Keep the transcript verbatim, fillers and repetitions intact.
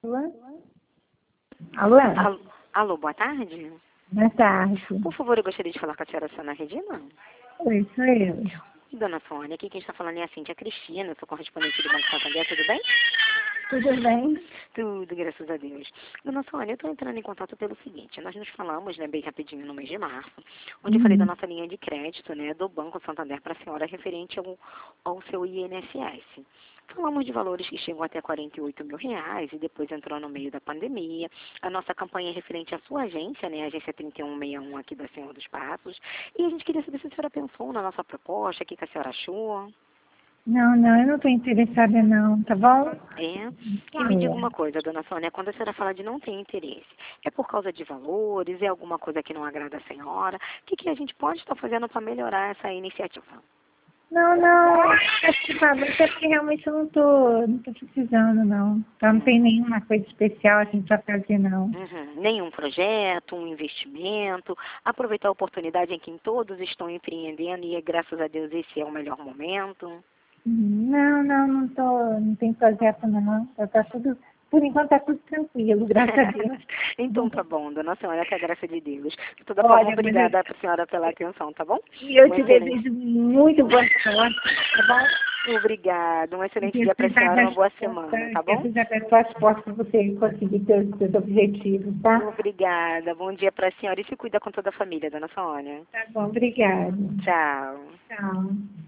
Alô? Alô, alô, boa tarde. Boa tarde. Por favor, eu gostaria de falar com a senhora Sônia Regina. Oi, sou eu. Dona Sônia, aqui quem está falando é a Cíntia Cristina, eu sou correspondente do Banco Santander, tudo bem? Tudo bem? Tudo, graças a Deus. Dona Sônia, eu estou entrando em contato pelo seguinte, nós nos falamos, né, bem rapidinho no mês de março, onde eu falei da nossa linha de crédito, né, do Banco Santander para a senhora referente ao, ao seu I N S S. Falamos de valores que chegam até quarenta e oito mil reais e depois entrou no meio da pandemia. A nossa campanha é referente à sua agência, né, a agência trinta e um sessenta e um aqui da Senhora dos Passos. E a gente queria saber se a senhora pensou na nossa proposta, o que, que a senhora achou. Não, não, eu não estou interessada não, tá bom? É. E me diga uma coisa, dona Sônia, quando a senhora fala de não ter interesse, é por causa de valores, é alguma coisa que não agrada a senhora? O que, que a gente pode estar fazendo para melhorar essa iniciativa? Não, não, acho que valor, até porque realmente eu não estou não tô precisando não. Então não tem nenhuma coisa especial assim para fazer não. Uhum. Nenhum projeto, um investimento, aproveitar a oportunidade em que todos estão empreendendo e graças a Deus esse é o melhor momento. Não, não, não tô, não tem projeto não. Tá, tá tudo, por enquanto tá tudo tranquilo, graças a Deus. Então tá bom, dona Senhora, que é a graça de Deus. De toda Olha, forma, obrigada eu... a senhora pela atenção, tá bom? E eu Um te excelente... desejo muito boa sorte, tá bom? Obrigada, um excelente Que dia para a Deus senhora, uma abra boa as portas, semana, tá que bom? Deus abra as suas portas para você conseguir seus, seus objetivos, tá? Obrigada, bom dia para a senhora e se cuida com toda a família, dona Sônia. Tá bom, obrigada. Tchau. Tchau.